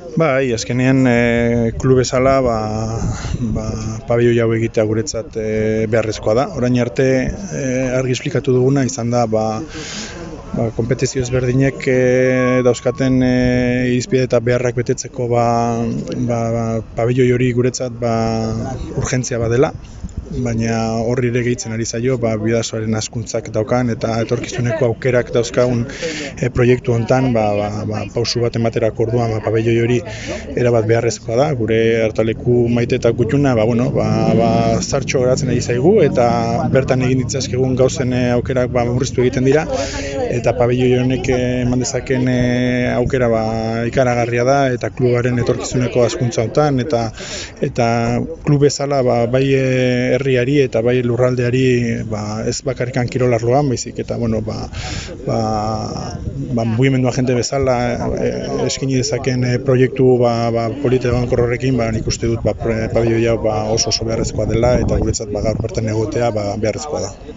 Bai, azkenean klub bezala pabelloi hau egitea guretzat beharrezkoa da. Orain arte argi esplikatu duguna izan da konpetizio ezberdinek dauzkaten irizpide eta beharrak betetzeko pabelloi hori guretzat urgentzia badela. Baina horri ere gehitzen ari zaio Bidasoaren hazkuntzak daukan eta etorkizuneko aukerak dauzkagun proiektu hontan pausu bat ematerako orduan pabelloi hori erabat beharrezkoa da. Gure hartaleku maite eta gutxuna zartxo geratzen ari zaigu eta bertan egin ditzazkegun gauzen aukerak murriztu egiten dira eta pabelloi honek eman dezaken aukera ikaragarria da eta klubaren etorkizuneko hazkuntza hontan eta klub bezala bai herriari eta bai lurraldeari ez bakarrikan kirol arloan, baizik eta mugimendua jende bezala eskaini dezaken proiektu polite bankor horrekin nik uste dut pabelloi hau oso beharrezkoa dela eta guretzat gaur bertan egotea beharrezkoa da.